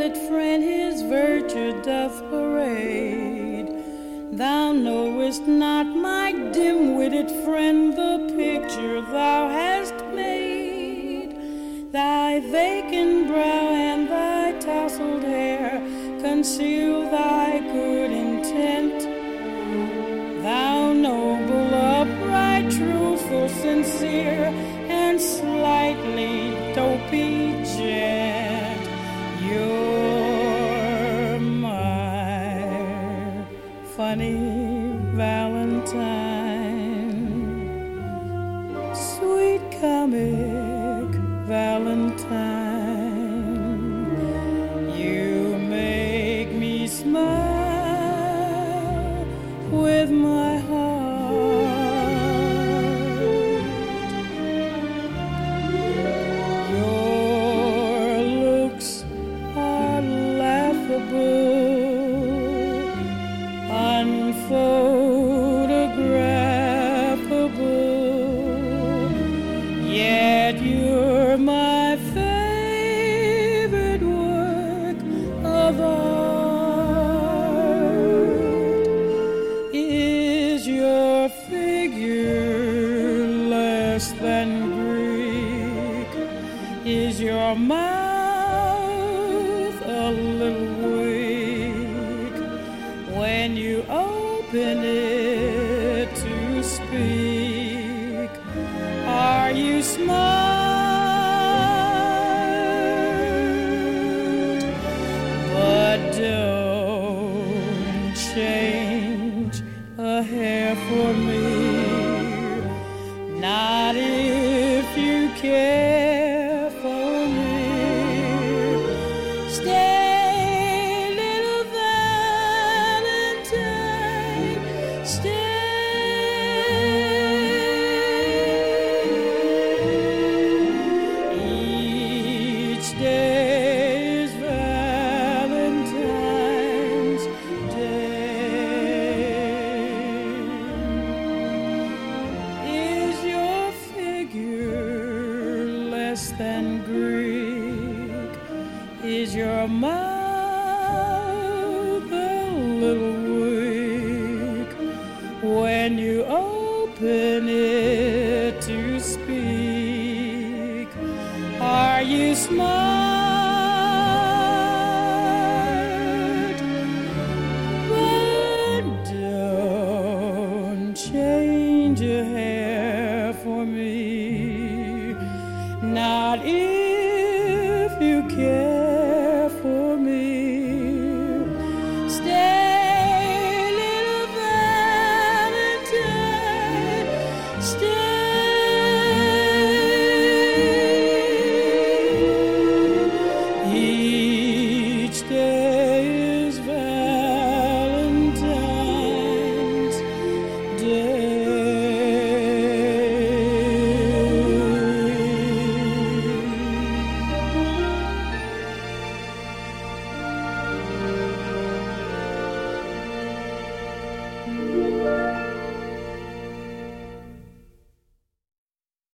that friend his virtue doth parade. Thou knowest not, my dim-witted friend, the picture thou hast made. Thy vacant brow and thy tousled hair conceal thy good intent. Thou noble, upright, truthful, sincere, and slightly dopey gent, you're my funny Valentine, sweet comic Valentine. You make me smile with my heart. Your looks are laughable, unphotographable, yet you're my favorite work of art. Is your figure less than Greek? Is your mouth a little weak when you open it to speak? Are you smart? But don't change a hair for me, not if you care for me. Stay, little Valentine, stay. Each day is Valentine's Day. Is your figure less than Greek? Is your mouth a little weak when you open it to speak? Are you smart?